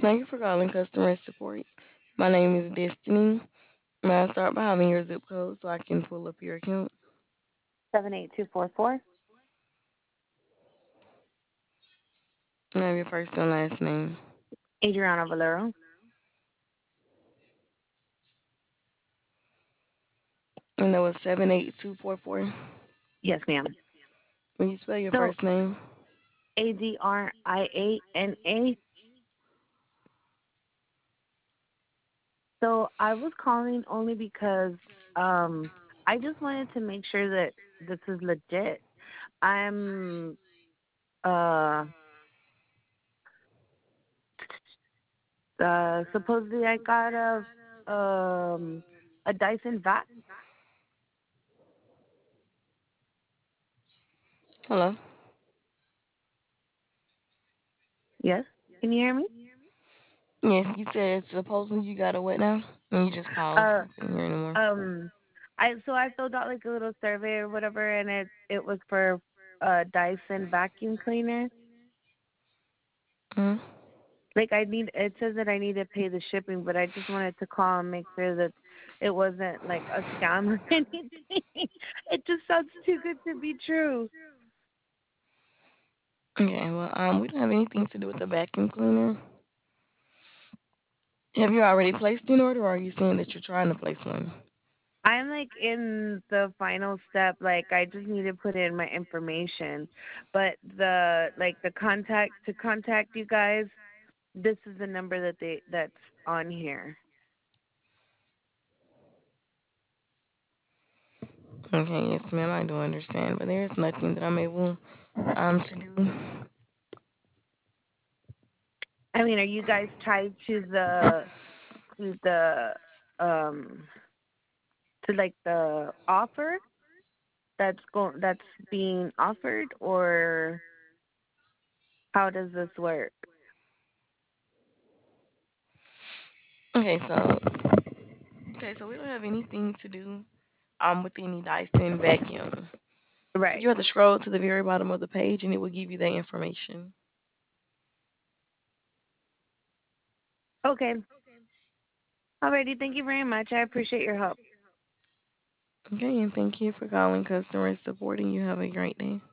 Thank you for calling customer support. My name is Destiny. May I start by having your zip code so I can pull up your account? 78244. And I have your first and last name. Adriana Valero. And that was 78244. Yes, ma'am. Will you spell your So first name? Adriana. So I was calling only because um I just wanted to make sure that this is legit. I'm uh supposedly I got a Dyson vac. Hello? Yes. Can you hear me? Yes, you said supposedly you got a what now? And you just paused. Uh I couldn't hear anymore. um I filled out like a little survey or whatever, and it was for a Dyson vacuum cleaner. Hmm. Like it says that I need to pay the shipping, but I just wanted to call and make sure that it wasn't like a scam or anything. It just sounds too good to be true. Okay, well, we don't have anything to do with the vacuum cleaner. Have you already placed an order, or are you saying that you're trying to place one? I'm like in the final step, like I just need to put in my information. But the contact to contact you guys, this is the number that's on here. Okay, yes, ma'am, I do understand, but there's nothing that I'm able to do. I mean, are you guys tied to the um to like the offer that's being offered, or how does this work? Okay, so we don't have anything to do with any Dyson vacuum. Right. You have to scroll to the very bottom of the page and it will give you that information. Okay. Alrighty, thank you very much. I appreciate your help. Okay, and thank you for calling customer support and you have a great day.